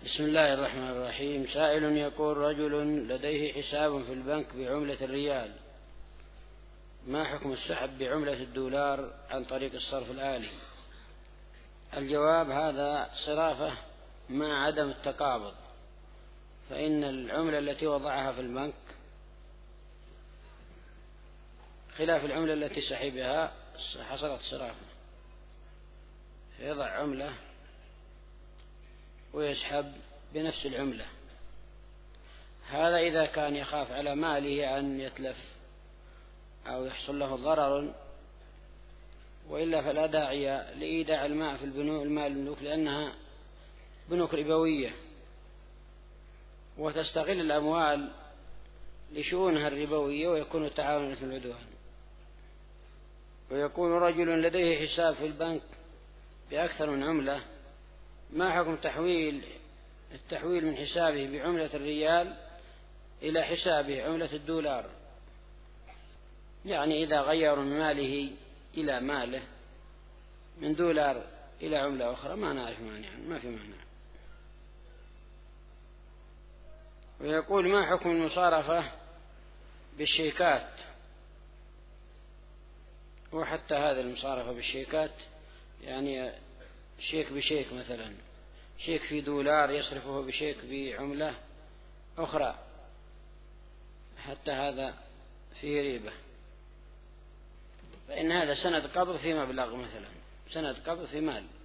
بسم الله الرحمن الرحيم. سائل يقول: رجل لديه حساب في البنك بعملة الريال، ما حكم السحب بعملة الدولار عن طريق الصرف الآلي؟ الجواب: هذا صرافة مع عدم التقابض، فإن العملة التي وضعها في البنك خلاف العملة التي سحبها حصلت صرافة، فيضع عملة ويسحب بنفس العملة. هذا إذا كان يخاف على ماله أن يتلف أو يحصل له ضرر، وإلا فلا داعي لإيداع المال في البنوك، لأنها بنوك ربوية وتستغل الأموال لشؤونها الربوية، ويكون التعاون في العدوان. ويكون رجل لديه حساب في البنك بأكثر من عملة، ما حكم التحويل من حسابه بعملة الريال إلى حسابه عملة الدولار؟ يعني إذا غير من ماله إلى ماله من دولار إلى عملة أخرى ما نعرف مانع، ما في مانع. ويقول: ما حكم المصارفة بالشيكات؟ وحتى هذا المصارفة بالشيكات، يعني شيك بشيك، مثلا شيك في دولار يصرفه بشيك بعملة أخرى، حتى هذا فيه ريبة، فإن هذا سند قبض في مبلغ، مثلا سند قبض في مال.